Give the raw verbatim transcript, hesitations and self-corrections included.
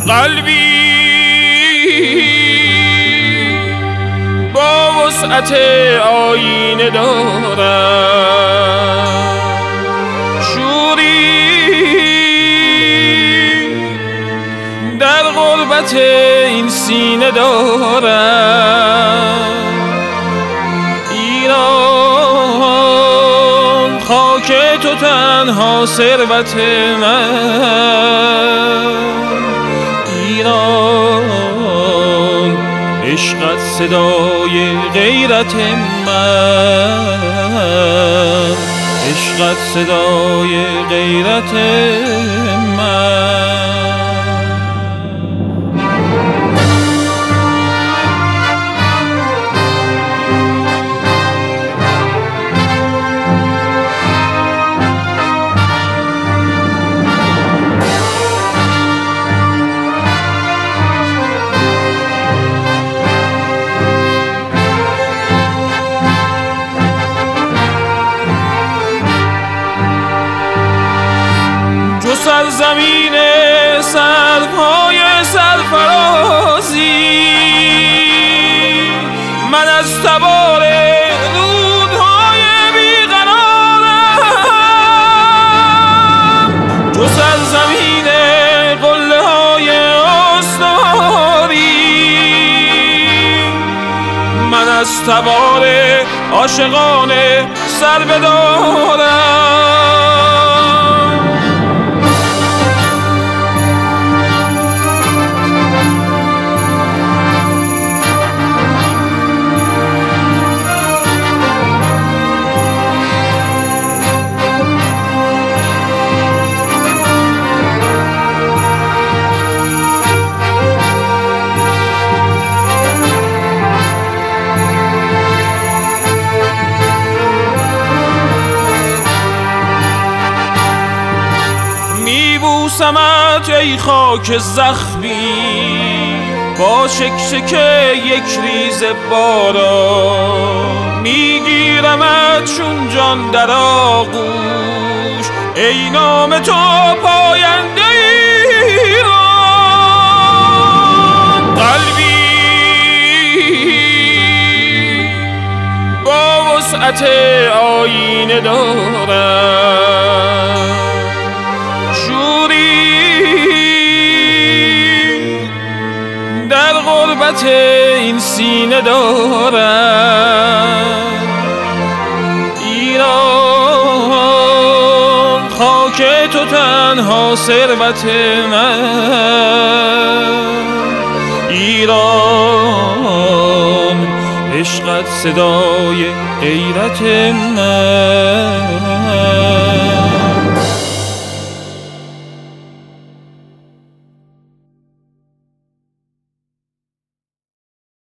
قلبی با وسعت آینه دارد، شوری در غربت این سینه دارد. ایران خاک تو تنها ثروت من، ایران عشقت صدای غیرت من، عشقت صدای غیرت من. سرزمین سرپای سرفرازی، من از تبار رودهای بیقرارم، جو سرزمین قله های استواری، من از تبار عاشقان سر بدارم. میبوسمت ای خاک زخمی با شکشک یک ریز باران، میگیرمت چون جان در آغوش ای نام تو پاینده ایران. قلبی با وسعت آینه دارد، در غربت این سینه دارد. ایران خاک تو تنها ثروت من، ایران عشقت صدای غیرت من.